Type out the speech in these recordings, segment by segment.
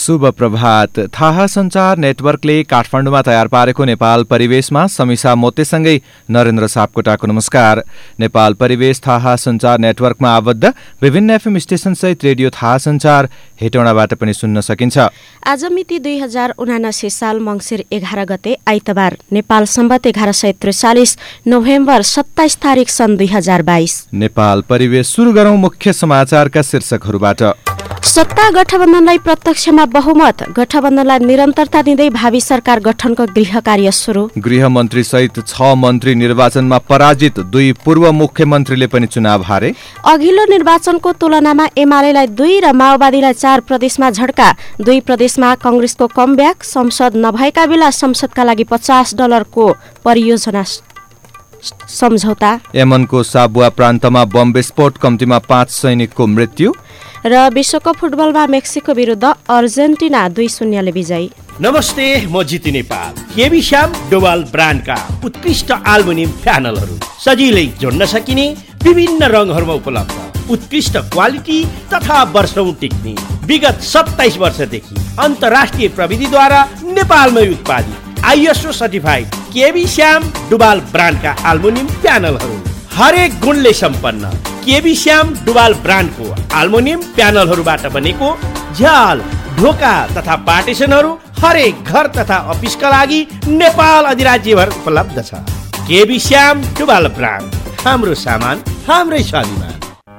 शुभ प्रभात। थाहा सञ्चार नेटवर्कले काठमाडौँमा तयार पारेको नेपाल परिवेशमा समीक्षा मोतेसँगै नरेन्द्र सापकोटाको नमस्कार। नेपाल परिवेश थाहा सञ्चार नेटवर्कमा आबद्ध विभिन्न एफएम स्टेशनसहित रेडियो थाहा सञ्चार हेटौँडाबाट पनि सुन्न सकिन्छ। आज मिति 2079 साल मङ्सिर 11 गते आइतबार, नेपाल सम्वत 1143 नोभेम्बर 27 तारिक सन् 2022। नेपाल परिवेश सुरु गरौं मुख्य समाचारका शीर्षकहरूबाट। सत्ता गठबन्धनलाई प्रत्यक्षमा बहुमत, गठबन्धनलाई निरन्तरता दिँदै भावी सरकार गठनको गृह कार्य सुरु। गृहमन्त्री सहित 6 मन्त्री निर्वाचनमा पराजित, 2 पूर्व मुख्यमन्त्रीले पनि चुनाव हारे। अघिल्लो निर्वाचनको तुलनामा एमालेलाई 2 र माओवादीलाई 4 प्रदेशमा झड्का, 2 प्रदेशमा कांग्रेसको कमब्याक। संसद नभएका बेला संसदका लागि $50 को परियोजना सम्झौता। यमनको साबुआ प्रान्तमा बम विस्फोट, कम्तीमा 5 सैनिकको मृत्यु। र विश्वकप फुटबलमा मेक्सिको विरुद्ध अर्जेन्टिना 2-0 ले विजयी। नमस्ते, म जिति नेपाल। केबी श्याम डोवाल ब्रान्डका उत्कृष्ट एल्युमिनियम प्यानलहरू सजिलै जोड्न सकिने, विभिन्न रङहरूमा उपलब्ध, उत्कृष्ट क्वालिटी तथा वर्षौं टिक्ने, विगत 27 वर्षदेखि अन्तर्राष्ट्रिय प्रविधिद्वारा नेपालमै उत्पादित ISO certified K B Shyam Dubal ब्रान्डका एल्युमिनियम प्यानलहरू हरेक गुणले सम्पन्न। केबी श्याम डुबाल ब्रान्डको एल्युमिनियम प्यानलहरूबाट बनेको झ्याल, ढोका तथा पार्टिसनहरू हरेक घर तथा अफिसका लागि नेपाल अधिराज्यभर उपलब्ध छ। केबी श्याम डुबाल ब्रान्ड, हाम्रो सामान हाम्रै स्वाभिमान।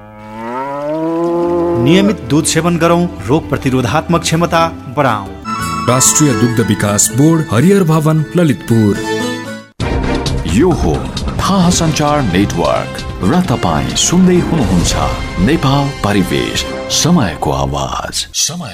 नियमित दूध सेवन गरौं, रोग प्रतिरोधात्मक क्षमता बढाउँ। राष्ट्रिय दुग्ध विकास बोर्ड, हरिहर भवन, ललितपुर। यो हो थाहा सञ्चार नेटवर्क र तपाईं सुन्दै हुनुहुन्छ नेपाल परिवेश, समयको आवाज।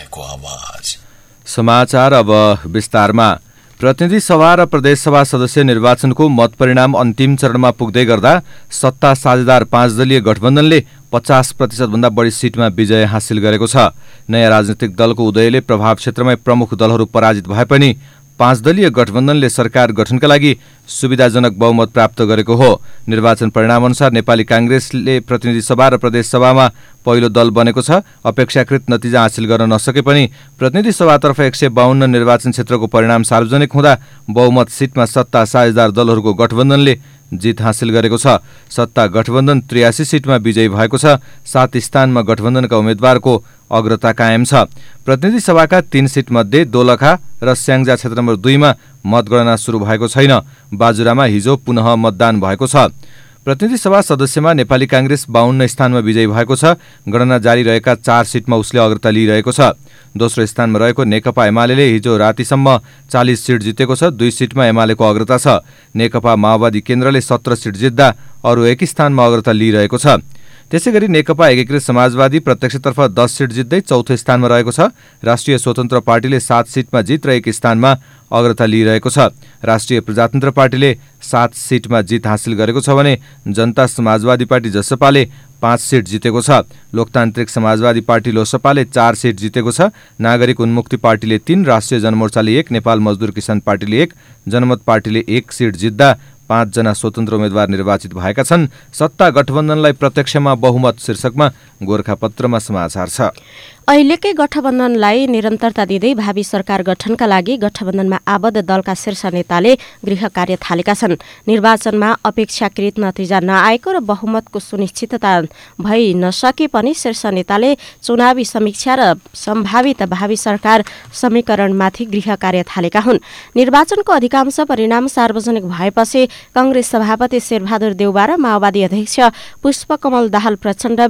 समाचार अब विस्तारमा। प्रतिनिधि सभा र प्रदेश सभा सदस्य निर्वाचनको मत परिणाम अन्तिम चरणमा पुग्दै गर्दा सत्ता साझेदार 5 दलीय गठबन्धनले 50% भन्दा बढी सिटमा विजय हासिल गरेको छ। नयाँ राजनीतिक दलको उदयले प्रभाव क्षेत्रमै प्रमुख दलहरू पराजित भए पनि 5 दलीय गठबन्धनले सरकार गठनका लागि सुविधाजनक बहुमत प्राप्त गरेको हो। निर्वाचन परिणामअनुसार नेपाली कांग्रेसले प्रतिनिधि सभा र प्रदेश सभामा पहिलो दल बनेको छ। अपेक्षाकृत नतिजा हासिल गर्न नसके पनि प्रतिनिधि सभातर्फ 152 निर्वाचन क्षेत्रको परिणाम सार्वजनिक हुँदा बहुमत सिटमा सत्ता साझेदार दलहरूको गठबन्धनले जित हासिल गरेको छ। सत्ता गठबन्धन 83 सिटमा विजयी भएको छ। 7 स्थानमा गठबन्धनका उम्मेद्वारको अग्रता कायम छ। प्रतिनिधि सभाका 3 सिट मध्ये दोलखा र स्याङ्जा क्षेत्र नम्बर 2 मा मतगणना सुरु भएको छैन। बाजुरामा हिजो पुनः मतदान भएको छ। प्रतिनिधि सभा सदस्यमा नेपाली कांग्रेस 52 स्थानमा विजयी भएको छ। गणना जारी रहेका 4 सिटमा उसले अग्रता लिइरहेको छ। दोस्रो स्थानमा रहेको नेकपा एमाले हिजो रातिसम्म 40 सिट जितेको छ। 2 सिटमा एमालेको अग्रता छ। नेकपा माओवादी केन्द्रले 17 सिट जित्दा अरू 1 स्थानमा अग्रता लिइरहेको छ। त्यसैगरी नेकपा एकीकृत समाजवादी प्रत्यक्षतर्फ 10 सिट जित्दै चौथो स्थानमा रहेको छ। राष्ट्रिय स्वतन्त्र पार्टीले 7 सिटमा जित र 1 स्थानमा अग्रता लिइरहेको छ। राष्ट्रिय प्रजातन्त्र पार्टीले 7 सिटमा जित हासिल गरेको छ भने जनता समाजवादी पार्टी जसपाले 5 सिट जितेको छ। लोकतान्त्रिक समाजवादी पार्टी लोसपाले 4 सिट जितेको छ। नागरिक उन्मुक्ति पार्टीले 3, राष्ट्रिय जनमोर्चाले 1, नेपाल मजदुर किसान पार्टीले 1, जनमत पार्टीले 1 सिट जित्दा 5 जना स्वतन्त्र उम्मेद्वार निर्वाचित भएका छन्। सत्ता गठबन्धनलाई प्रत्यक्षमा बहुमत शीर्षकमा गोरखापत्रमा समाचार छ। अहिलेकै गठबन्धनलाई निरन्तरता दिँदै भावी सरकार गठनका लागि गठबन्धनमा आबद्ध दलका शीर्ष नेताले गृह कार्य थालेका छन्। निर्वाचनमा अपेक्षाकृत नतिजा नआएको र बहुमतको सुनिश्चितता भइ नसके पनि शीर्ष नेताले चुनावी समीक्षा र सम्भावित भावी सरकार समीकरणमाथि गृह कार्य थालेका हुन्। निर्वाचनको अधिकांश परिणाम सार्वजनिक भएपछि कांग्रेस सभापति शेरबहादुर देउवा र माओवादी अध्यक्ष पुष्पकमल दाहाल प्रचण्ड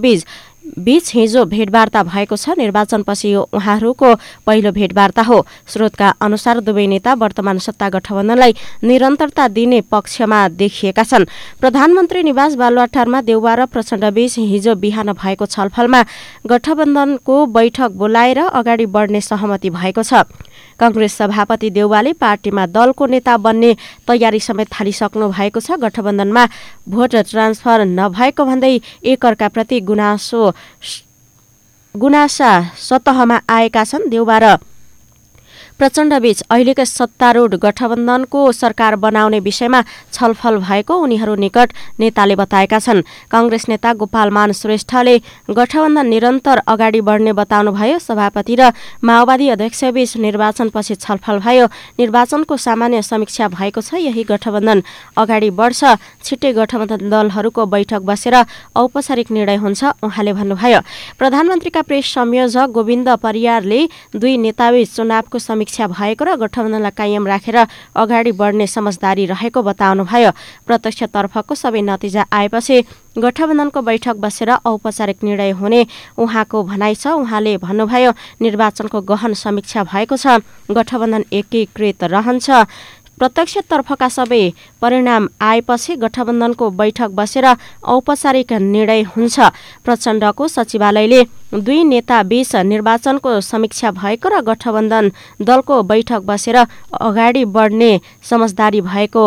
बीच हिजो भेटवार्ता भएको छ। निर्वाचनपछि यो उहाँहरूको पहिलो भेटवार्ता हो। स्रोतका अनुसार दुवै नेता वर्तमान सत्ता गठबन्धनलाई निरन्तरता दिने पक्षमा देखिएका छन्। प्रधानमन्त्री निवास बालुवाटारमा देउवा र प्रचण्ड बीच हिजो बिहान भएको छलफलमा गठबन्धनको बैठक बोलाएर अगाडि बढ्ने सहमति भएको छ। कांग्रेस सभापति देउवाले पार्टीमा दलको नेता बन्ने तयारी समेत थालिसक्नु भएको छ। गठबन्धनमा भोट ट्रान्सफर नभएको भन्दै एकअर्काप्रति गुनासा सतहमा आएका छन्। देउवा र प्रचण्डबीच अहिलेको सत्तारूढ गठबन्धनको सरकार बनाउने विषयमा छलफल भएको उनीहरू निकट नेताले बताएका छन्। कांग्रेस नेता गोपालमान श्रेष्ठले गठबन्धन निरन्तर अगाडि बढ्ने बताउनुभयो। सभापति र माओवादी अध्यक्षबीच निर्वाचनपछि छलफल भयो। निर्वाचनको सामान्य समीक्षा भएको छ। यही गठबन्धन अगाडि बढ्छ। छिट्टै गठबन्धन दलहरूको बैठक बसेर औपचारिक निर्णय हुन्छ उहाँले भन्नुभयो। प्रधानमन्त्रीका प्रेस संयोजक गोविन्द परियारले दुई नेताबीच चुनावको समीक्षा भएको र गठबन्धनलाई कायम राखेर अगाडि बढ्ने समझदारी रहेको बताउनुभयो। प्रत्यक्षतर्फको सबै नतिजा आएपछि गठबन्धनको बैठक बसेर औपचारिक निर्णय हुने उहाँको भनाइ छ। उहाँले भन्नुभयो, निर्वाचनको गहन समीक्षा भएको छ। गठबन्धन एकीकृत रहन्छ। प्रत्यक्षतर्फका सबै परिणाम आएपछि गठबन्धनको बैठक बसेर औपचारिक निर्णय हुन्छ। प्रचण्डको सचिवालयले दुई नेता बीच निर्वाचनको समीक्षा भएको र गठबन्धन दलको बैठक बसेर अगाडि बढ्ने समझदारी भएको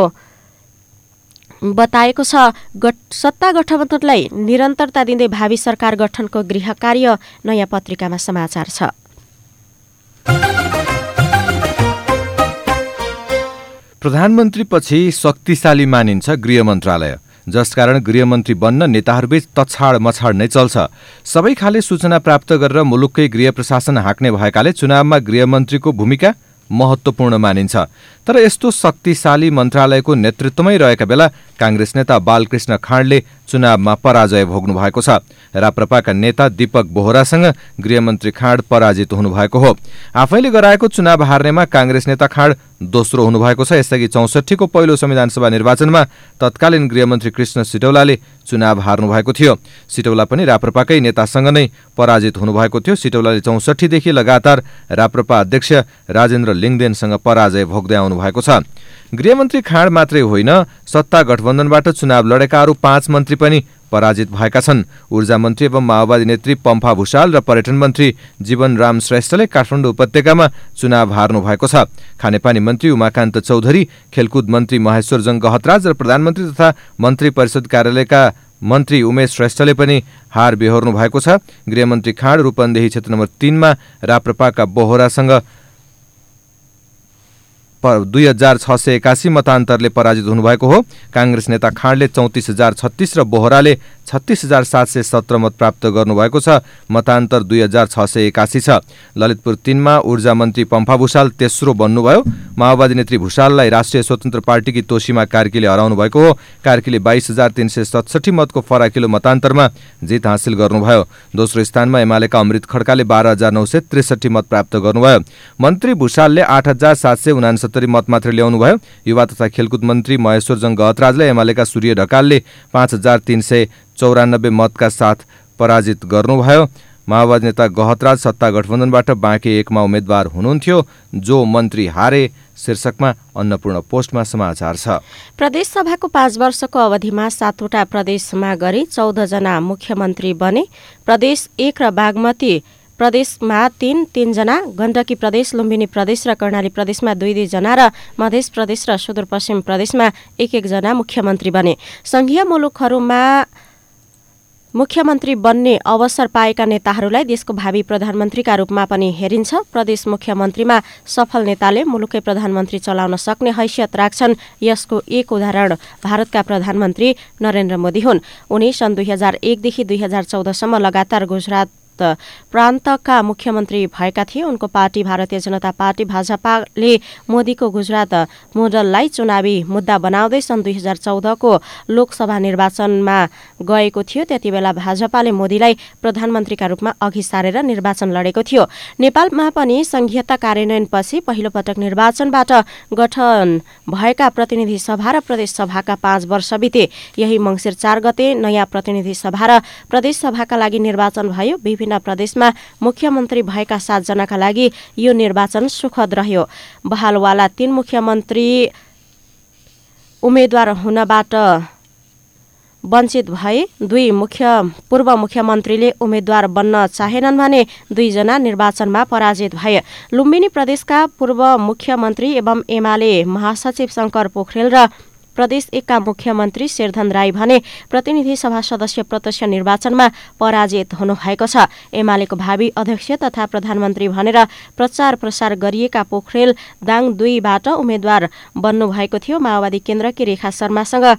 बताएको छ। सत्ता गठबन्धनलाई निरन्तरता दिँदै भावी सरकार गठनको गृह कार्य नयाँ पत्रिकामा समाचार छ। प्रधानमन्त्रीपछि शक्तिशाली मानिन्छ गृह मन्त्रालय, जसकारण गृहमन्त्री बन्न नेताहरूबीच तछाड मछाड नै चल्छ। सबै खाले सूचना प्राप्त गरेर मुलुककै गृह प्रशासन हाँक्ने भएकाले चुनावमा गृहमन्त्रीको भूमिका महत्त्वपूर्ण मानिन्छ। तर यस्तो शक्तिशाली मन्त्रालयको नेतृत्वमै रहेका बेला कांग्रेस नेता बालकृष्ण खाँडले चुनावमा पराजय भोग्नु भएको छ। राप्रपाका नेता दीपक बोहरासँग गृहमन्त्री खाँड पराजित हुनुभएको हो। आफैले गराएको चुनाव हार्नेमा कांग्रेस नेता खाँड दोस्रो हुनुभएको छ। यसअघि 64 को पहिलो संविधानसभा निर्वाचनमा तत्कालीन गृहमन्त्री कृष्ण सिटौलाले चुनाव हार्नु भएको थियो। सिटौला पनि राप्रपाकै नेतासँग नै पराजित हुनुभएको थियो। सिटौलाले 64 देखि लगातार राप्रपा अध्यक्ष राजेन्द्र लिङदेनसँग पराजय भोग्दै आउनु भएको छ। गृहमन्त्री खाँड मात्रै होइन, सत्ता गठबन्धनबाट चुनाव लडेका अरू 5 मन्त्री पनि पराजित भएका छन्। ऊर्जा मन्त्री एवं माओवादी नेत्री पम्फा भूषाल र पर्यटन मन्त्री जीवनराम श्रेष्ठले काठमाडौँ उपत्यकामा चुनाव हार्नु भएको छ। खानेपानी मन्त्री उमाकान्त चौधरी, खेलकुद मन्त्री महेश्वरजङ गहतराज र प्रधानमन्त्री तथा मन्त्री परिषद कार्यालयका मन्त्री उमेश श्रेष्ठले पनि हार बेहोर्नु भएको छ। गृहमन्त्री खाँड रूपन्देही क्षेत्र नम्बर 3 मा राप्रपाका बोहरासँग 2681 मतान्तरले पराजित हुनुभएको हो। कांग्रेस नेता खाँडले 34036 र बोहराले 36717 मत प्राप्त गर्नुभएको छ। मतान्तर 2681 छ। ललितपुर 3 मा ऊर्जा मन्त्री पम्फा भूषाल तेस्रो बन्नुभयो। माओवादी नेत्री भूषाललाई राष्ट्रिय स्वतन्त्र पार्टीकी तोशीमा कार्कीले हराउनु भएको हो। कार्कीले 22367 मतको फराकिलो मतान्तरमा जित हासिल गर्नुभयो। दोस्रो स्थानमा एमालेका अमृत खड्काले 12963 मत प्राप्त गर्नुभयो। मन्त्री भूषालले 8769 मत मात्र ल्याउनुभयो। युवा तथा खेलकुद मन्त्री महेश्वरजङ गहतराजलाई एमालेका सूर्य ढकालले 5394 मतका साथ पराजित गर्नुभयो। माओवादी नेता गहतराज सत्ता गठबन्धनबाट बाँकी 1 मा उम्मेद्वार हुनुहुन्थ्यो। जो मन्त्री हारे शीर्षकमा अन्नपूर्ण पोस्टमा समाचार छ। प्रदेश सभाको 5 वर्षको अवधिमा 7वटा प्रदेशमा गरी 14 जना मुख्यमन्त्री बने। प्रदेश 1 र बागमती प्रदेशमा 3 जना, गण्डकी प्रदेश, लुम्बिनी प्रदेश र कर्णाली प्रदेशमा 2 जना र मध्य प्रदेश र सुदूरपश्चिम प्रदेशमा 1 जना मुख्यमन्त्री बने। संघीय मुलुकहरूमा मुख्यमन्त्री बन्ने अवसर पाएका नेताहरूलाई देशको भावी प्रधानमन्त्रीका रूपमा पनि हेरिन्छ। प्रदेश मुख्यमन्त्रीमा सफल नेताले मुलुकै प्रधानमन्त्री चलाउन सक्ने हैसियत राख्छन्। यसको एक उदाहरण भारतका प्रधानमन्त्री नरेन्द्र मोदी हुन्। उनी सन् 2001 देखि 2014 सम्म लगातार गुजरात प्रान्तका मुख्यमन्त्री भएका थिए। उनको पार्टी भारतीय जनता पार्टी भाजपाले मोदीको गुजरात मोडललाई चुनावी मुद्दा बनाउँदै सन् 2014 को लोकसभा निर्वाचनमा गएको थियो। त्यति बेला भाजपाले मोदीलाई प्रधानमन्त्रीका रूपमा अघि सारेर निर्वाचन लडेको थियो। नेपालमा पनि संघीयता कार्यान्वयनपछि पहिलो पटक निर्वाचनबाट गठन भएका प्रतिनिधि सभा र प्रदेश सभाका 5 वर्ष बिते। यही मङ्सिर 4 गते नयाँ प्रतिनिधि सभा र प्रदेश सभाका लागि निर्वाचन भयो। विभिन्न प्रदेशमा मुख्यमन्त्री भएका 7 जनाका लागि यो निर्वाचन सुखद रह्यो। बहालवाला 3 मुख्यमन्त्री उम्मेद्वार हुनबाट वञ्चित भए। 2 पूर्व मुख्यमन्त्रीले उम्मेद्वार बन्न चाहेनन् भने 2 जना निर्वाचनमा पराजित भए। लुम्बिनी प्रदेशका पूर्व मुख्यमन्त्री एवं एमाले महासचिव शङ्कर पोखरेल र प्रदेश 1 का मुख्यमन्त्री शेरधन राई भने प्रतिनिधि सभा सदस्य प्रत्यक्ष निर्वाचनमा पराजित हुनुभएको छ। एमालेको भावी अध्यक्ष तथा प्रधानमन्त्री भनेर प्रचार प्रसार गरिएका पोखरेल दाङ 2 बाट उम्मेद्वार बन्नुभएको थियो। माओवादी केन्द्रकी रेखा शर्मासँग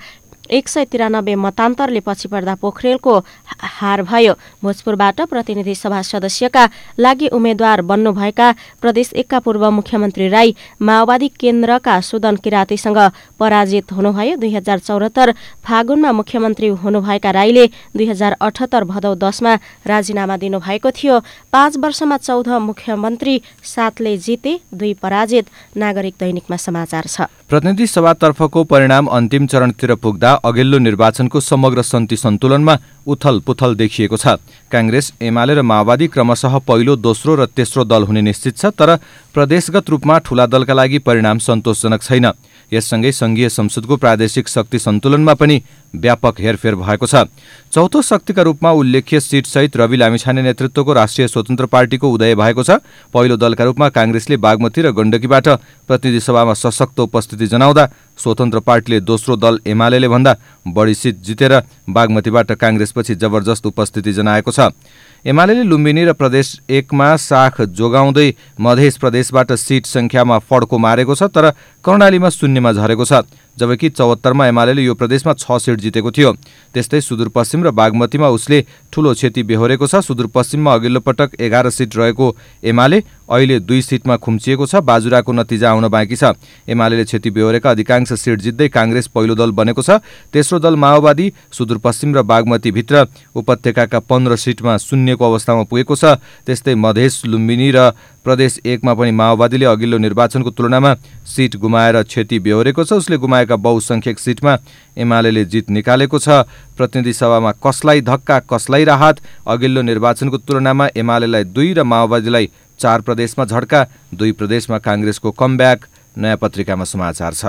193 मतान्तरले पछि पर्दा पोखरेलको हार भयो। भोजपुरबाट प्रतिनिधि सभा सदस्यका लागि उम्मेद्वार बन्नुभएका प्रदेश 1 का पूर्व मुख्यमन्त्री राई माओवादी केन्द्रका सुदन किरातीसँग पराजित हुनुभयो। 2074 फागुनमा मुख्यमन्त्री हुनुभएका राईले 2078 भदौ 10 मा राजीनामा दिनुभएको थियो। 5 वर्षमा 14 मुख्यमन्त्री 7 ले जिते, 2 पराजित। नागरिक दैनिकमा समाचार छ। प्रतिनिधि सभातर्फको परिणाम अन्तिम चरणतिर पुग्दा अघिल्लो निर्वाचनको समग्र सन्ति सन्तुलनमा उथल पुथल देखिएको छ। कांग्रेस, एमाले र माओवादी क्रमशः पहिलो, दोस्रो र तेस्रो दल हुने निश्चित छ, तर प्रदेशगत रूपमा ठूला दलका लागि परिणाम सन्तोषजनक छैन। यससँगै संघीय संसदको प्रादेशिक शक्ति सन्तुलनमा पनि व्यापक हेरफेर भएको छ। चौथो शक्तिका रूपमा उल्लेख्य सीटसहित रवि लामिछाने नेतृत्वको राष्ट्रिय स्वतन्त्र पार्टीको उदय भएको छ। पहिलो दलका रूपमा कांग्रेसले बागमती र गण्डकीबाट प्रतिनिधि सभामा सशक्त उपस्थिति जनाउँदा स्वतन्त्र पार्टीले दोस्रो दल एमालेले भन्दा बढी सिट जितेर बागमतीबाट कांग्रेसपछि जबरजस्त उपस्थिति जनाएको छ। एमालेले लुम्बिनी र प्रदेश 1 मा साख जोगाउँदै मध्य प्रदेशबाट सिट संख्यामा फड्को मारेको छ, तर कर्णालीमा शून्यमा झरेको छ। जबकि 74 मा एमालेले यो प्रदेशमा 6 सिट जितेको थियो। त्यस्तै सुदूरपश्चिम र बागमतीमा उसले ठूलो क्षति बेहोरेको छ। सुदूरपश्चिममा अघिल्लो पटक 11 सिट रहेको एमाले अहिले 2 सिटमा खुम्चिएको छ। बाजुराको नतिजा आउन बाँकी छ। एमालेले क्षति बेहोरेका अधिकांश सिट जित्दै कांग्रेस पहिलो दल बनेको छ। तेस्रो दल माओवादी सुदूरपश्चिम र बागमती भित्र उपत्यकाका 15 सिटमा शून्यको अवस्थामा पुगेको छ। त्यस्तै मधेस, लुम्बिनी र प्रदेश 1 मा पनि माओवादीले अघिल्लो निर्वाचनको तुलनामा सिट गुमाएर क्षति बेहोरेको छ। उसले गुमाएका बहुसंख्यक सिटमा एमालेले जित निकालेको छ। प्रतिनिधि सभामा कसलाई धक्का कसलाई राहत, अघिल्लो निर्वाचनको तुलनामा एमालेलाई 2 र माओवादीलाई 4 प्रदेशमा झड्का, 2 प्रदेशमा कांग्रेसको कमब्याक। नयाँ पत्रिकामा समाचार छ।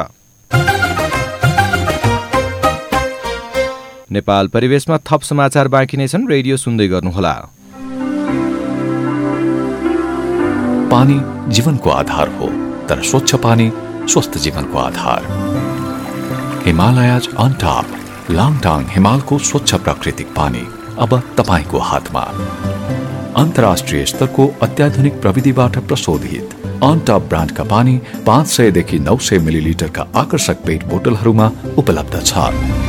नेपाल परिवेशमा थप समाचार बाँकी नै छन्। रेडियो सुन्दै गर्नुहोला। पानी जीवनको आधार हो, तर स्वच्छ पानी स्वस्थ जीवनको आधार। हिमालयज अन टप, लाङटाङ हिमालको स्वच्छ प्राकृतिक पानी अब तपाईको हातमा। अन्तर्राष्ट्रिय स्तरको अत्याधुनिक प्रविधिबाट प्रशोधित अन टप ब्रान्डका पानी 500 देखि 900 मिलिलिटरका आकर्षक पेट बोतलहरूमा उपलब्ध छ।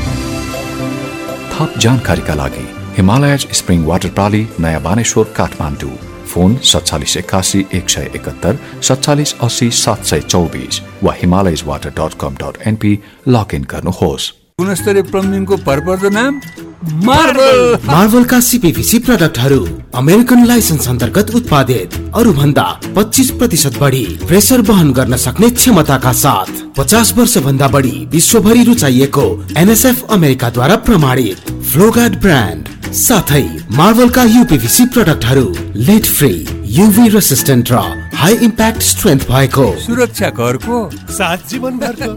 थप जानकारीका लागि हिमालयज स्प्रिङ वाटर प्राली, नयाँ बानेश्वर, काठमाडौँ। फोन 4781 171 47 80 724 वा himalayaswater.com.np लगइन गर्नुहोस्। गुणस्तरीय प्लम्बिङको भरपर्दो नाम मार्वलका सीपीवीसी प्रडक्टहरू अमेरिकन लाइसेन्स अन्तर्गत उत्पादित, अरू भन्दा 25% बढी प्रेसर वहन गर्न सक्ने क्षमताका साथ 50 वर्ष भन्दा बढी विश्वभरि रुचाइएको एनएसएफ अमेरिकाद्वारा प्रमाणित फ्लोगार्ड ब्रान्ड साथै मार्वलका यूपीवीसी प्रडक्टहरू लेड फ्री, यूवी रेसिस्टेन्ट र हाई इम्प्याक्ट स्ट्रेन्थ भएको सुरक्षा घरको साथ जीवनभरको।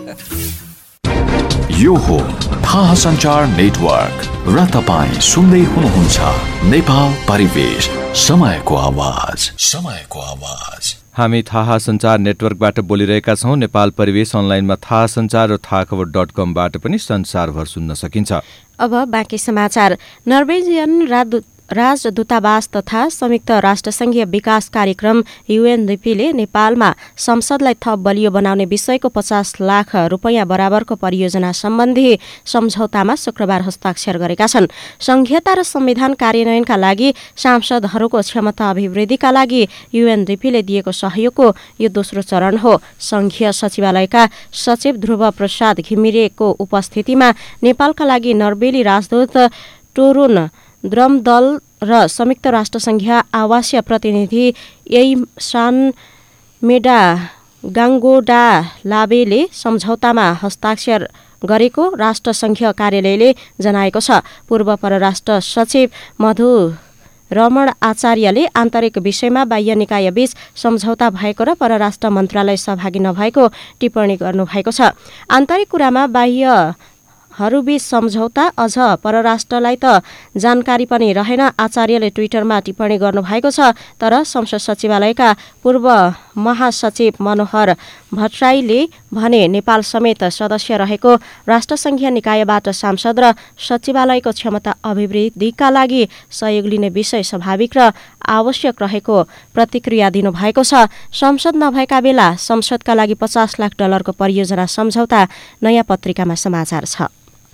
यो हो थाहा सञ्चार नेटवर्क र तपाईं सुन्दै हुनुहुन्छ नेपाल परिवेश, समयको आवाज, समयको आवाज। हामी थाहा सञ्चार नेटवर्कबाट बोलिरहेका छौं। नेपाल परिवेश अनलाइनमा थाहा सञ्चार र थाहाखबर.com बाट पनि संसारभर सुन्न सकिन्छ। अब बाँकी समाचार। नर्वेजियन राजदूतावास तथा संयुक्त राष्ट्रसङ्घीय विकास कार्यक्रम UNDP-ले नेपालमा संसदलाई थप बलियो बनाउने विषयको 50 लाख रुपैयाँ बराबरको परियोजना सम्बन्धी सम्झौतामा शुक्रबार हस्ताक्षर गरेका छन्। संघीयता र संविधान कार्यान्वयनका लागि सांसदहरूको क्षमता अभिवृद्धिका लागि UNDP-ले दिएको सहयोगको यो दोस्रो चरण हो। संघीय सचिवालयका सचिव ध्रुव प्रसाद घिमिरेको उपस्थितिमा नेपालका लागि नर्वेली राजदूत टोरुन द्रमदल र संयुक्त राष्ट्रसङ्घीय आवासीय प्रतिनिधि एइसान मेडा गाङ्गोडा लाबेले सम्झौतामा हस्ताक्षर गरेको राष्ट्रसङ्घीय कार्यालयले जनाएको छ। पूर्व परराष्ट्र सचिव मधु रमण आचार्यले आन्तरिक विषयमा बाह्य निकायबीच सम्झौता भएको र परराष्ट्र मन्त्रालय सहभागी नभएको टिप्पणी गर्नुभएको छ। आन्तरिक कुरामा बाह्यहरूबीच सम्झौता अझ परराष्ट्रलाई त जानकारी पनि रहेन, आचार्यले ट्विटरमा टिप्पणी गर्नुभएको छ। तर संसद सचिवालयका पूर्व महासचिव मनोहर भट्टराईले भने नेपाल समेत सदस्य रहेको राष्ट्रसङ्घीय निकायबाट सांसद र सचिवालयको क्षमता अभिवृद्धिका लागि सहयोग लिने विषय स्वाभाविक र आवश्यक रहेको प्रतिक्रिया दिनुभएको छ। संसद नभएका बेला संसदका लागि 50 लाख डलरको परियोजना सम्झौता नयाँ पत्रिकामा समाचार छ।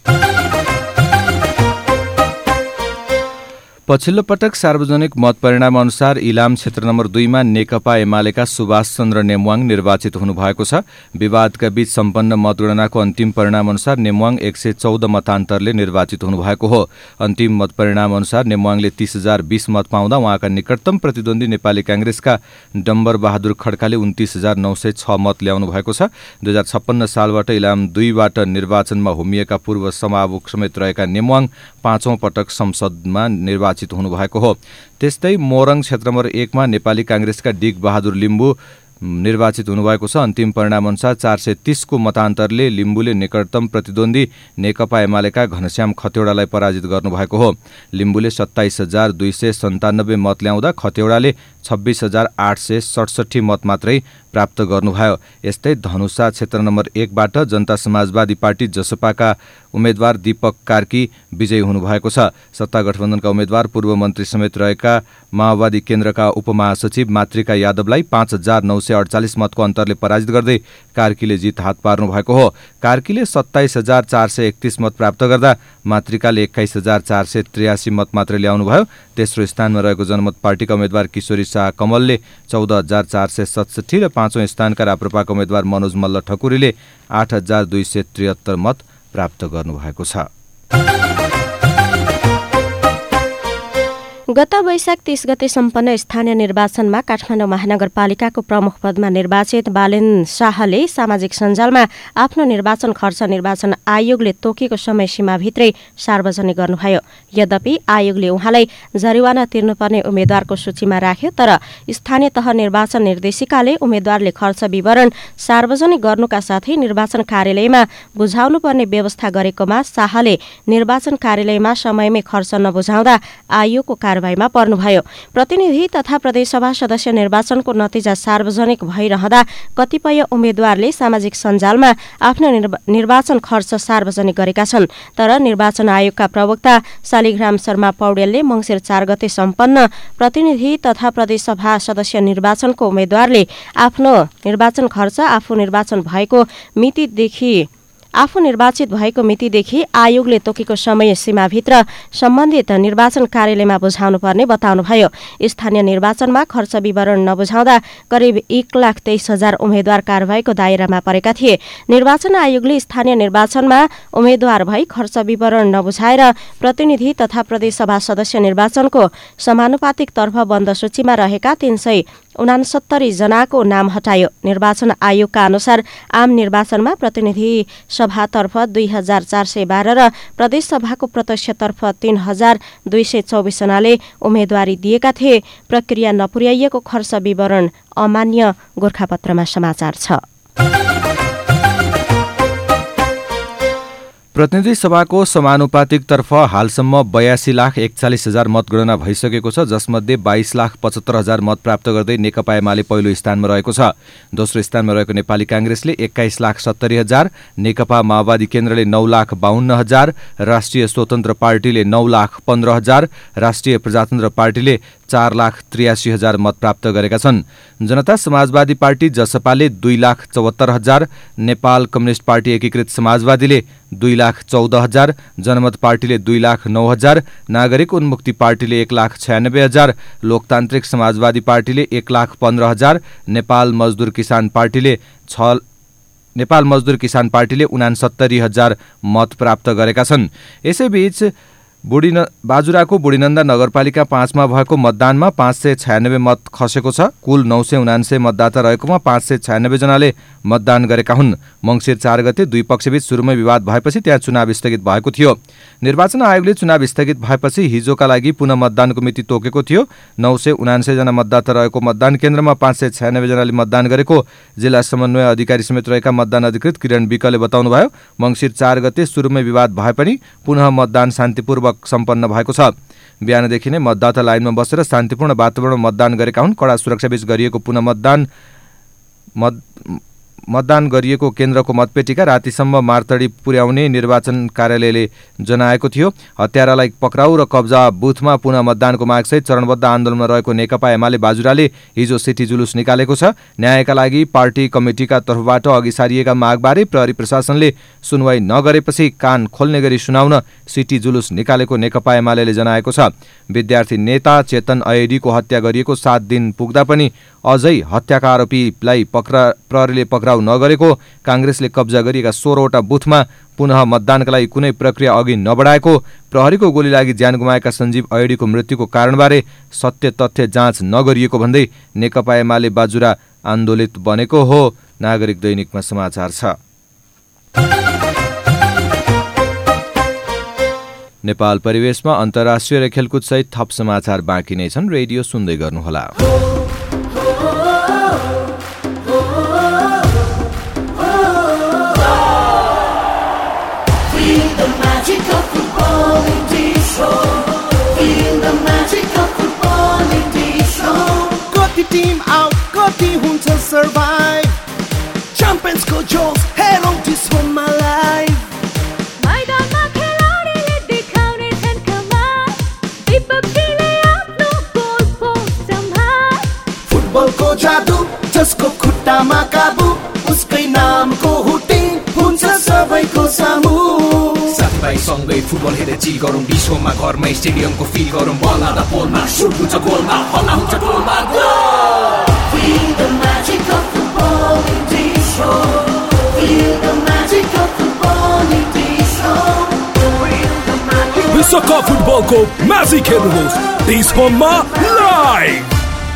पछिल्लो पटक सार्वजनिक मत परिणाम अनुसार इलाम क्षेत्र नम्बर 2 मा नेकपा एमालेका सुभाष चन्द्र नेमवाङ निर्वाचित हुनुभएको छ। विवादका बीच सम्पन्न मतगणनाको अन्तिम परिणाम अनुसार नेमवाङ 114 मतान्तरले निर्वाचित हुनुभएको हो। अन्तिम मत परिणाम अनुसार नेमवाङले 30,020 मत पाउँदा उहाँका निकटतम प्रतिद्वन्दी नेपाली कांग्रेसका डम्बर बहादुर खड्काले 29,906 मत ल्याउनु भएको छ। 2056 सालबाट इलाम 2 बाट निर्वाचनमा होमिएका पूर्व समावक समेत रहेका नेमवाङ 5औं पटक संसदमा निर्वाचित हुनुभएको हो। त्यस्तै मोरङ क्षेत्र नम्बर 1 मा नेपाली कांग्रेसका डिग बहादुर लिम्बू निर्वाचित हुनुभएको छ। अन्तिम परिणाम अनुसार 430 को मतान्तरले लिम्बूले निकटतम प्रतिद्वन्दी नेकपा एमालेका घनश्याम खतेवडालाई पराजित गर्नुभएको हो। लिम्बूले 27,297 मत ल्याउँदा खतेवडाले 26,867 मत मात्रै प्राप्त गर्नुभयो। यस्तै धनुषा क्षेत्र नम्बर 1 बाट जनता समाजवादी पार्टी जसपाका उम्मेद्वार दीपक कार्की विजयी हुनुभएको छ। सत्ता गठबन्धनका उम्मेद्वार पूर्व मन्त्री समेत रहेका माओवादी केन्द्रका उपमहासचिव मातृका यादवलाई 5,948 मतको अन्तरले पराजित गर्दै कार्कीले जित हात पार्नु भएको हो। कार्कीले 27,431 मत प्राप्त गर्दा मातृकाले 21,483 मत मात्रै ल्याउनुभयो। तेस्रो स्थानमा रहेको जनमत पार्टीका उम्मेद्वार किशोरी शाह कमलले 14,467 र 5औं स्थानका राप्रपाका उम्मेद्वार मनोज मल्ल ठकुरीले 8,273 मत प्राप्त गर्नुभएको छ। गत वैशाख 30 गते सम्पन्न स्थानीय निर्वाचनमा काठमाडौँ महानगरपालिकाको प्रमुख पदमा निर्वाचित बालेन शाहले सामाजिक सञ्जालमा आफ्नो निर्वाचन खर्च निर्वाचन आयोगले तोकेको समय सीमाभित्रै सार्वजनिक गर्नुभयो। यद्यपि आयोगले उहाँलाई जरिवाना तिर्नुपर्ने उम्मेद्वारको सूचीमा राख्यो, तर स्थानीय तह निर्वाचन निर्देशिकाले उम्मेद्वारले खर्च विवरण सार्वजनिक गर्नुका साथै निर्वाचन कार्यालयमा बुझाउनुपर्ने व्यवस्था गरेकोमा शाहले निर्वाचन कार्यालयमा समयमै खर्च नबुझाउँदा आयोगको कारबाहीमा पर्नुभयो। प्रतिनिधि तथा प्रदेशसभा सदस्य निर्वाचनको नतिजा सार्वजनिक भइरहँदा कतिपय उम्मेद्वारले सामाजिक सञ्जालमा आफ्नो निर्वाचन खर्च सार्वजनिक गरेका छन्। तर निर्वाचन आयोगका प्रवक्ता शालिग्राम शर्मा पौडेलले मङ्सिर 4 गते सम्पन्न प्रतिनिधि तथा प्रदेशसभा सदस्य निर्वाचनको उम्मेद्वारले आफ्नो निर्वाचन खर्च आफू निर्वाचित भएको मितिदेखि आयोगले तोकेको समय सीमाभित्र सम्बन्धित निर्वाचन कार्यालयमा बुझाउनुपर्ने बताउनुभयो। स्थानीय निर्वाचनमा खर्च विवरण नबुझाउँदा करिब 1,23,000 उम्मेद्वार कारबाहीको दायरामा परेका थिए। निर्वाचन आयोगले स्थानीय निर्वाचनमा उम्मेद्वार भई खर्च विवरण नबुझाएर प्रतिनिधि तथा प्रदेशसभा सदस्य निर्वाचनको समानुपातिक तर्फ बन्द सूचीमा रहेका 369 जनाको नाम हटायो। निर्वाचन आयोगका अनुसार आम निर्वाचनमा प्रतिनिधि सभातर्फ 2,412 र प्रदेशसभाको प्रत्यक्षतर्फ 3,224 जनाले उम्मेदवारी दिएका थिए। प्रक्रिया नपुर्याइएको खर्च विवरण अमान्य गोरखापत्रमा समाचार छ। प्रतिनिधि सभाको समानुपातिक तर्फ हालसम्म 82,41,000 मतगणना भइसकेको छ, जसमध्ये 22,75,000 मत प्राप्त गर्दै नेकपा एमाले पहिलो स्थानमा रहेको छ। दोस्रो स्थानमा रहेको नेपाली कांग्रेसले 21,70,000, नेकपा माओवादी केन्द्रले 9,52,000, राष्ट्रिय स्वतन्त्र पार्टीले 9,15,000, राष्ट्रिय प्रजातन्त्र पार्टीले 4,83,000 मत प्राप्त गरेका छन्। जनता समाजवादी पार्टी जसपाले 2,74,000, नेपाल कम्युनिस्ट पार्टी एकीकृत समाजवादीले 2,14,000, जनमत पार्टीले 2,09,000, नागरिक उन्मुक्ति पार्टीले 1,96,000, लोकतान्त्रिक समाजवादी पार्टीले 1,15,000, नेपाल मजदुर किसान पार्टीले 69,000 मत प्राप्त गरेका छन्। यसैबीच बाजुराको बुढीनन्दा नगरपालिका 5 मा भएको मतदानमा 596 मत खसेको छ। कुल 979 मतदाता रहेकोमा 596 जनाले मतदान गरेका हुन्। मङ्सिर 4 गते दुई पक्षबीच सुरुमै विवाद भएपछि त्यहाँ चुनाव स्थगित भएको थियो। निर्वाचन आयोगले चुनाव स्थगित भएपछि हिजोका लागि पुनः मतदानको मिति तोकेको थियो। 979 जना मतदाता रहेको मतदान केन्द्रमा 596 जनाले मतदान गरेको जिल्ला समन्वय अधिकारी समेत रहेका मतदान अधिकृत किरण विकले बताउनुभयो। मङ्सिर 4 गते सुरुमै विवाद भए पनि पुनः मतदान शान्तिपूर्वक सम्पन्न भएको छ। बिहानदेखि नै मतदाता लाइनमा बसेर शान्तिपूर्ण वातावरणमा मतदान गरेका हुन्। कडा सुरक्षाबीच गरिएको पुनः मतदान मतदान गरिएको केन्द्रको मतपेटिका रातिसम्म मार्तडी पुर्याउने निर्वाचन कार्यालयले जनाएको थियो। हत्यारालाई पक्राउ र कब्जा बुथमा पुनः मतदानको मागसहित चरणबद्ध आन्दोलनमा रहेको नेकपा एमाले बाजुराले हिजो सिटी जुलुस निकालेको छ। न्यायका लागि पार्टी कमिटिका तर्फबाट अघि सारिएका मागबारे प्रहरी प्रशासनले सुनवाई नगरेपछि कान खोल्ने गरी सुनाउन सिटी जुलुस निकालेको नेकपा एमाले जनाएको छ। विद्यार्थी नेता चेतन अयडीको हत्या गरिएको 7 दिन पुग्दा पनि अझै हत्याका आरोपीलाई प्रहरीले पक्राउ नगरेको, कांग्रेसले कब्जा गरिएका 16वटा बुथमा पुनः मतदानका लागि कुनै प्रक्रिया अघि नबढाएको, प्रहरीको गोली लागि ज्यान गुमाएका सञ्जीव अयडीको मृत्युको कारणबारे सत्य तथ्य जाँच नगरिएको भन्दै नेकपा एमाले बाजुरा आन्दोलित बनेको हो। नागरिक दैनिकमा समाचार छ। नेपाल परिवेशमा अन्तर्राष्ट्रिय र खेलकुद सहित थप समाचार बाँकी नै छन्। रेडियो सुन्दै गर्नुहोला। Team out, कति हुन्छ survive Champions को जोश Hello this one my life मैदानमा खेलाडीले देखाउने छन् कमाल विपक्षीले आफ्नो गोल पोस्ट सम्हाल फुटबलको जादु जसको खुट्टामा काबु उसकै नामको हुटिङ हुन्छ सबैको सामु साथीभाइ सँगै फुटबल हेरेर चिल गरौँ विश्वमा घरमै स्टेडियमको फिल गरौँ बल आउँदा पोलमा सुट हुन्छ गोलमा हल्ला हुन्छ गोलमा Feel the magic of football in this show. Feel the magic of football in this show. विश्वकप फुटबलको म्याजिक हेर्नुहोस् दिस होममा लाइभ।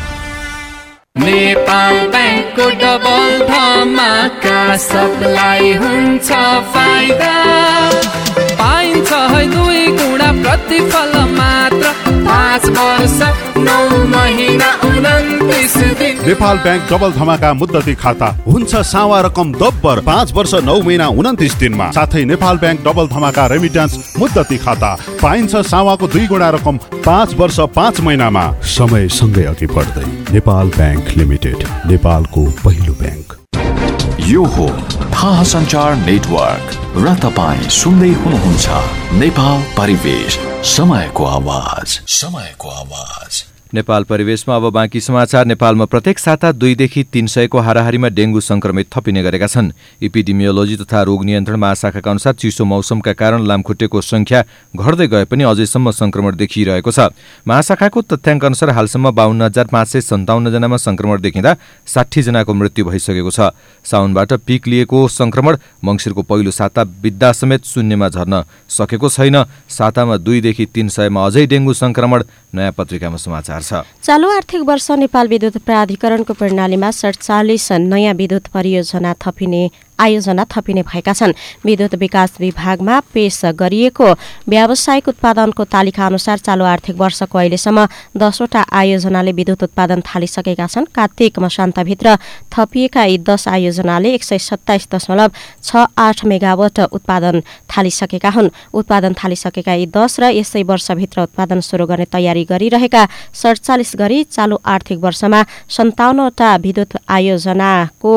नेपाल बैंकको डबल धमाका सबलाई हुन्छ फाइदा पाइन्छ है 2 गुणा प्रतिफल मात्र 5 वर्ष 9 महिना 29 दिन। नेपाल बैंक डबल धमाका मुद्दती खाता हुन्छ सावा रकम दब्बर 5 वर्ष 9 महिना 29 दिनमा। साथै नेपाल बैंक डबल धमाका रेमिट्यान्स मुद्दती खाता पाइन्छ सावाको 2 गुणा रकम 5 वर्ष 5 महिनामा। समय सँगै अघि बढ्दै नेपाल बैंक लिमिटेड, नेपालको पहिलो बैंक। यो हो थाहा सञ्चार नेटवर्क र तपाईँ सुन्दै हुनुहुन्छ नेपाल परिवेश, समयको आवाज, समयको आवाज। नेपाल परिवेशमा अब बाँकी समाचार। नेपालमा प्रत्येक साता 2 देखि 300 को हाराहारीमा डेंगू संक्रमित थपिने गरेका छन्। इपिडेमियोलोजी तथा रोग नियन्त्रण महाशाखाका अनुसार चिसो मौसमका कारण लामखुट्टेको संख्या घट्दै गए पनि अझैसम्म संक्रमण देखिरहेको छ। महाशाखाको तथ्याङ्क अनुसार हालसम्म 52,557 जनामा संक्रमण देखिँदा 60 जनाको मृत्यु भइसकेको छ। साउनबाट पिक लिएको संक्रमण मंसिरको पहिलो साता बित्दा समेत शून्यमा झर्न सकेको छैन। सातामा 2 देखि 300 मा अझै डेंगू संक्रमण। नयाँ पत्रिकामा समाचार छ। चालू आर्थिक वर्ष नेपाल विद्युत प्राधिकरणको प्रणालीमा 47 नयाँ विद्युत परियोजना आयोजना थपिने भएका छन्। विद्युत विकास विभागमा पेश गरिएको व्यावसायिक उत्पादनको तालिका अनुसार चालू आर्थिक वर्षको अहिलेसम्म 10वटा आयोजनाले विद्युत उत्पादन थालिसकेका छन्। कार्तिक मसान्तभित्र थपिएका यी 10 आयोजनाले 127.68 मेगावाट उत्पादन थालिसकेका हुन्। उत्पादन थालिसकेका यी 10 र यसै वर्षभित्र उत्पादन सुरु गर्ने तयारी गरिरहेका 47 गरी चालू आर्थिक वर्षमा 57वटा विद्युत आयोजनाको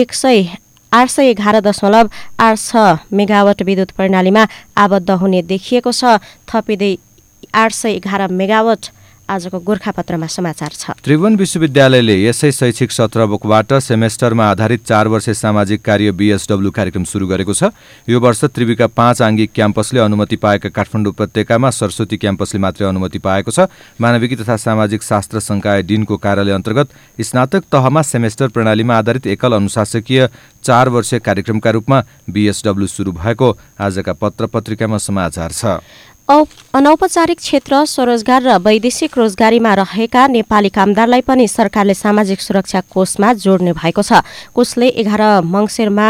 811.86 मेगावाट विद्युत प्रणालीमा आबद्ध हुने देखिएको छ। थपिँदै 811 मेगावाट। आजको गोर्खापत्रमा समाचार छ। त्रिभुवन विश्वविद्यालयले यसै शैक्षिक सत्रबाट सेमेस्टरमा आधारित 4 वर्षे सामाजिक कार्य BSW कार्यक्रम सुरु गरेको छ। यो वर्ष त्रिविका 5 आङ्गिक क्याम्पसले अनुमति पाएका काठमाडौँ उपत्यकामा सरस्वती क्याम्पसले मात्रै अनुमति पाएको छ। मानविकी तथा सामाजिक शास्त्र संकाय डिनको कार्यालय अन्तर्गत स्नातक तहमा सेमेस्टर प्रणालीमा आधारित एकल अनुशासकीय 4 वर्षीय कार्यक्रमका रूपमा BSW सुरु भएको आजका पत्र पत्रिकामा समाचार छ। अनौपचारिक क्षेत्र स्वरोजगार र वैदेशिक रोजगारीमा रहेका नेपाली कामदारलाई पनि सरकारले सामाजिक सुरक्षा कोषमा जोड्ने भएको छ। कोषले 11 मङ्सिरमा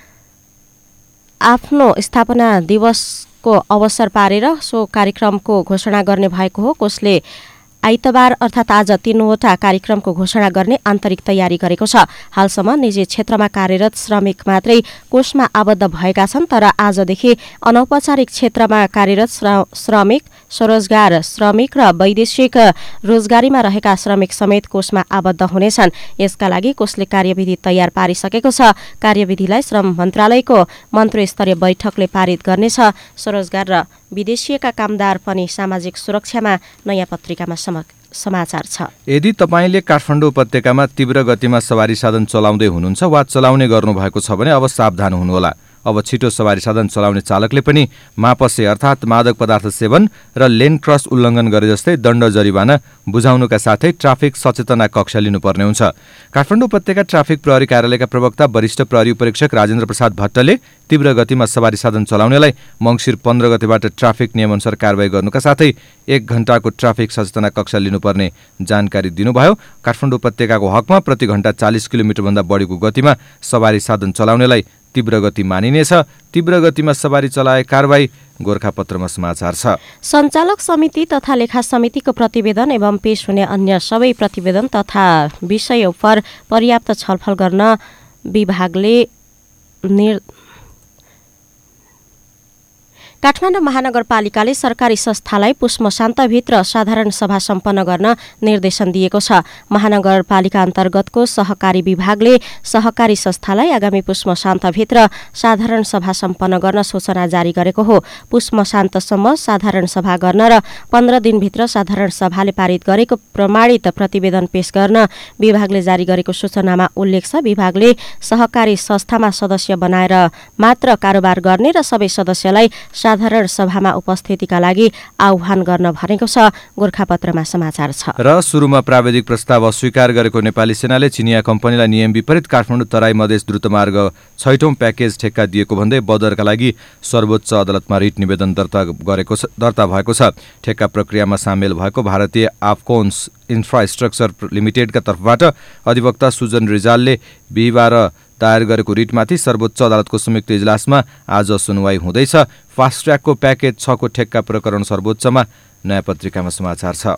आफ्नो स्थापना दिवसको अवसर पारेर सो कार्यक्रमको घोषणा गर्ने भएको हो। कोषले आइतबार अर्थात् आज 3वटा कार्यक्रमको घोषणा गर्ने आन्तरिक तयारी गरेको छ। हालसम्म निजी क्षेत्रमा कार्यरत श्रमिक मात्रै कोषमा आबद्ध भएका छन्, तर आजदेखि अनौपचारिक क्षेत्रमा कार्यरत श्रमिक स्वरोजगार श्रमिक र वैदेशिक रोजगारीमा रहेका श्रमिक समेत कोषमा आबद्ध हुनेछन्। यसका लागि कोषले कार्यविधि तयार पारिसकेको छ। कार्यविधिलाई श्रम मन्त्रालयको मन्त्रीस्तरीय बैठकले पारित गर्नेछ। स्वरोजगार र विदेशिएका कामदार पनि सामाजिक सुरक्षामा नयाँ पत्रिकामा समाचार छ। यदि तपाईले काठमाडौँ उपत्यकामा तीव्र गतिमा सवारी साधन चलाउँदै हुनुहुन्छ वा चलाउने गर्नुभएको छ भने अब सावधान हुनुहोला। अब छिटो सवारी साधन चलाउने चालकले पनि मापसे अर्थात् मादक पदार्थ सेवन र लेन क्रस उल्लङ्घन गरे जस्तै दण्ड जरिवाना बुझाउनुका साथै ट्राफिक सचेतना कक्षा लिनुपर्ने हुन्छ। काठमाडौँ उपत्यका ट्राफिक प्रहरी कार्यालयका प्रवक्ता वरिष्ठ प्रहरी उपरीक्षक राजेन्द्र प्रसाद भट्टले तीव्र गतिमा सवारी साधन चलाउनेलाई मङ्सिर 15 गतेबाट ट्राफिक नियमअनुसार कारबाही गर्नुका साथै 1 घण्टाको ट्राफिक सचेतना कक्षा लिनुपर्ने जानकारी दिनुभयो। काठमाडौँ उपत्यकाको हकमा प्रति घण्टा 40 किलोमिटरभन्दा बढीको गतिमा सवारी साधन चलाउनेलाई तीव्र गति मानिनेछ। तीव्र गतिमा सवारी चलाए कारबाही गोरखापत्रमा समाचार छ। सञ्चालक समिति तथा लेखा समितिको प्रतिवेदन एवं पेश हुने अन्य सबै प्रतिवेदन तथा विषय उपर पर्याप्त छलफल गर्न विभागले काठमाडौँ महानगरपालिकाले सरकारी संस्थालाई पुष मसान्तभित्र साधारण सभा सम्पन्न गर्न निर्देशन दिएको छ। महानगरपालिका अन्तर्गतको सहकारी विभागले सहकारी संस्थालाई आगामी पुष मसान्तभित्र साधारण सभा सम्पन्न गर्न सूचना जारी गरेको हो। पुष मसान्तसम्म साधारण सभा गर्न र 15 दिनभित्र साधारण सभाले पारित गरेको प्रमाणित प्रतिवेदन पेश गर्न विभागले जारी गरेको सूचनामा उल्लेख छ। विभागले सहकारी संस्थामा सदस्य बनाएर मात्र कारोबार गर्ने र सबै सदस्यलाई साधारण सभामा उपस्थितिका लागि आह्वान गर्न भनेको छ। गोरखापत्रमा समाचार छ। र सुरुमा प्राविधिक प्रस्ताव अस्वीकार गरेको नेपाली सेनाले चिनिया कम्पनीलाई नियम विपरीत काठमाडौँ तराई मधेस द्रुतमार्ग 6औं प्याकेज ठेक्का दिएको भन्दै बदरका लागि सर्वोच्च अदालतमा रिट निवेदन दर्ता भएको छ। ठेक्का प्रक्रियामा सामेल भएको भारतीय आफ्कोन्स इन्फ्रास्ट्रक्चर लिमिटेडका तर्फबाट अधिवक्ता सुजन रिजालले बिहिबार दायर गरेको रिटमाथि सर्वोच्च अदालतको संयुक्त इजलासमा आज सुनवाई हुँदैछ। फास्ट ट्र्याकको प्याकेज 6 को ठेक्का प्रकरण सर्वोच्चमा नयाँ पत्रिकामा समाचार छ।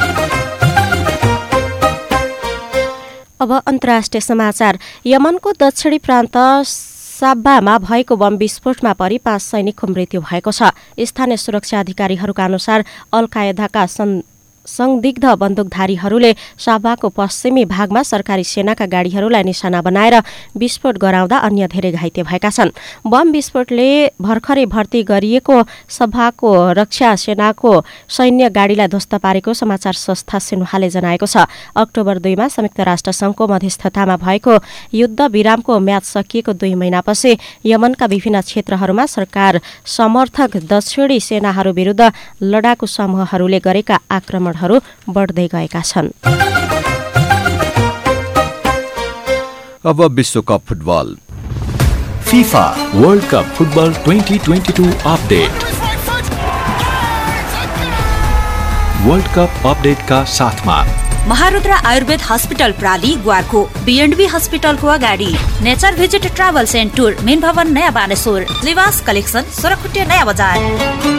अब अन्तर्राष्ट्रिय समाचार। यमनको दक्षिणी प्रान्त साब्बामा भएको बम विस्फोटमा परि 5 सैनिकको मृत्यु भएको छ। स्थानीय सुरक्षा अधिकारीहरूका अनुसार अल कायदाका संदिग्ध बन्दुकधारीहरूले साब्बाको पश्चिमी भागमा सरकारी सेनाका गाडीहरूलाई निशाना बनाएर विस्फोट गराउँदा अन्य धेरै घाइते भएका छन्। बम विस्फोटले भर्खरै भर्ती गरिएको सभाको रक्षा सेनाको सैन्य गाडीलाई ध्वस्त पारेको समाचार संस्था सिन्हाले जनाएको छ। अक्टोबर 2 मा संयुक्त राष्ट्र संघको मध्यस्थतामा भएको युद्ध विरामको म्याद सकिएको 2 महिनापछि यमनका विभिन्न क्षेत्रहरूमा सरकार समर्थक दक्षिणी सेनाहरू विरुद्ध लडाकु समूहहरूले गरेका आक्रमण बढ्दै गएका छन्। अब विश्वकप football. FIFA world cup football 2022 update. World cup अपडेटका साथमा महारुद्र आयुर्वेद हस्पिटल प्राली ग्वारको, B&B हस्पिटलको अगाडि, nature visit travels and tour, main भवन नयाँ बानेश्वर, लिवास कलेक्सन सोरखुट्टे नयाँ बजार।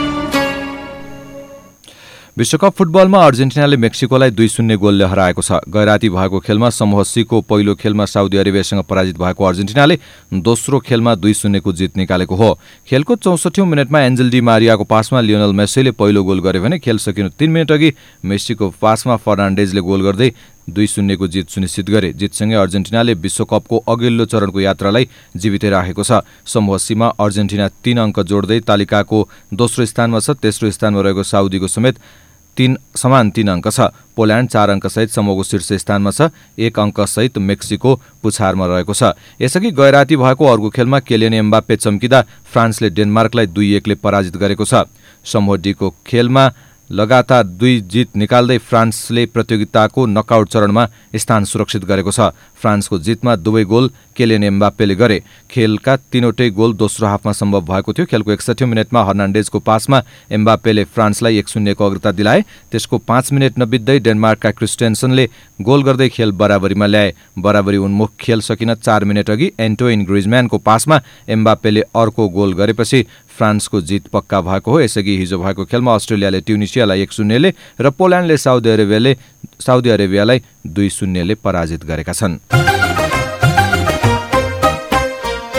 विश्वकप फुटबलमा अर्जेन्टिनाले मेक्सिकोलाई 2-0 गोलले हराएको छ। गैराती भएको खेलमा समूह C को पहिलो खेलमा साउदी अरेबियासँग पराजित भएको अर्जेन्टिनाले दोस्रो खेलमा 2-0 को जित निकालेको हो। खेलको 64औं मिनेटमा एन्जेल डी मारियाको पासमा लियोनल मेस्सीले पहिलो गोल गरे भने खेल सकिनु 3 मिनेट अघि मेस्सीको पासमा फर्नान्डेजले गोल गर्दै 2-0 को जित सुनिश्चित गरे। जितसँगै अर्जेन्टिनाले विश्वकपको अघिल्लो चरणको यात्रालाई जीवितै राखेको छ। समूह C मा अर्जेन्टिना 3 अङ्क जोड्दै तालिकाको दोस्रो स्थानमा छ। तेस्रो स्थानमा रहेको साउदीको समेत समान 3 अङ्क छ। पोल्यान्ड 4 अङ्कसहित समूहको शीर्ष स्थानमा छ। 1 अङ्कसहित मेक्सिको पुछारमा रहेको छ। यसअघि गैराती भएको अर्को खेलमा केलियन एम्बाप्पे चम्किँदा फ्रान्सले डेनमार्कलाई 2-1 ले पराजित गरेको छ। समूह D को खेलमा लगातार 2 जित निकाल्दै फ्रान्सले प्रतियोगिताको नकआउट चरणमा स्थान सुरक्षित गरेको छ। फ्रान्सको जितमा दुवै गोल केलियन एम्बाप्पेले गरे। खेलका 3वटै गोल दोस्रो हाफमा सम्भव भएको थियो। खेलको 61औं मिनेटमा हर्नान्डेजको पासमा एम्बाप्पेले फ्रान्सलाई 1-0 को अग्रता दिलाए। त्यसको 5 मिनेट नबित्दै डेनमार्कका क्रिस्टेन्सनले गोल गर्दै खेल बराबरीमा ल्याए। बराबरी उन्मुख खेल सकिन 4 मिनेट अघि एन्टोइन ग्रिजम्यानको पासमा एम्बाप्पेले अर्को गोल गरेपछि फ्रान्सको जित पक्का भएको हो। यसअघि हिजो भएको खेलमा अस्ट्रेलियाले ट्युनिसियालाई 1-0 ले र पोल्यान्डले साउदी अरेबियालाई 2-0 ले पराजित गरेका छन्।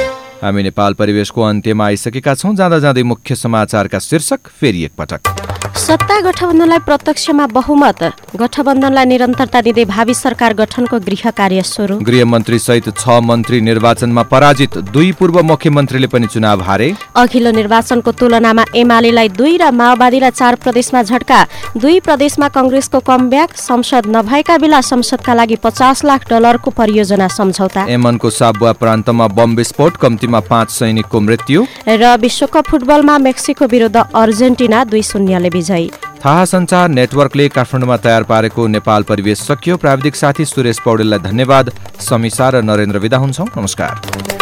हामी नेपाल परिवेशको अन्त्यमा आइसकेका छौं। जाँदा जाँदै मुख्य समाचारका शीर्षक फेरि एकपटक। सत्ता गठबन्धनलाई प्रत्यक्षमा बहुमत, गठबन्धनलाई निरन्तरता दिँदै भावी सरकार गठनको गृह कार्य सुरु। गृहमन्त्री सहित 6 मन्त्री निर्वाचनमा पराजित, 2 पूर्व मुख्यमन्त्रीले पनि चुनाव हारे। अघिल्लो निर्वाचनको तुलनामा एमालेलाई 2 र माओवादीलाई 4 प्रदेशमा झट्का, 2 प्रदेशमा कंग्रेसको कमब्याक। संसद नभएका बेला संसदका लागि $50 लाख को परियोजना सम्झौता। यमनको साबुआ प्रान्तमा बम विस्फोट, कम्तीमा 5 सैनिकको मृत्यु। र विश्वकप फुटबलमा मेक्सिको विरुद्ध अर्जेन्टिना 2-0 विजयी। थाहा सञ्चार नेटवर्कले काठमाडौँमा तयार पारेको नेपाल परिवेश सकियो। प्राविधिक साथी सुरेश पौडेललाई धन्यवाद। समीसा र नरेन्द्र विदा हुन्छौँ। नमस्कार।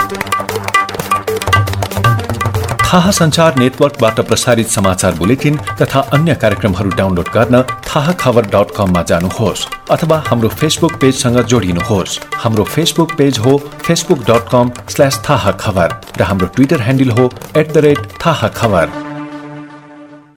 थाहा सञ्चार नेटवर्कबाट प्रसारित समाचार बुलेटिन तथा अन्य कार्यक्रमहरू डाउनलोड गर्न थाहाखबर.com मा जानुहोस् अथवा हाम्रो फेसबुक पेजसँग जोडिनुहोस्। हाम्रो फेसबुक पेज हो facebook.com/थाहाखबर र हाम्रो ट्विटर ह्यान्डल हो @थाहाखबर।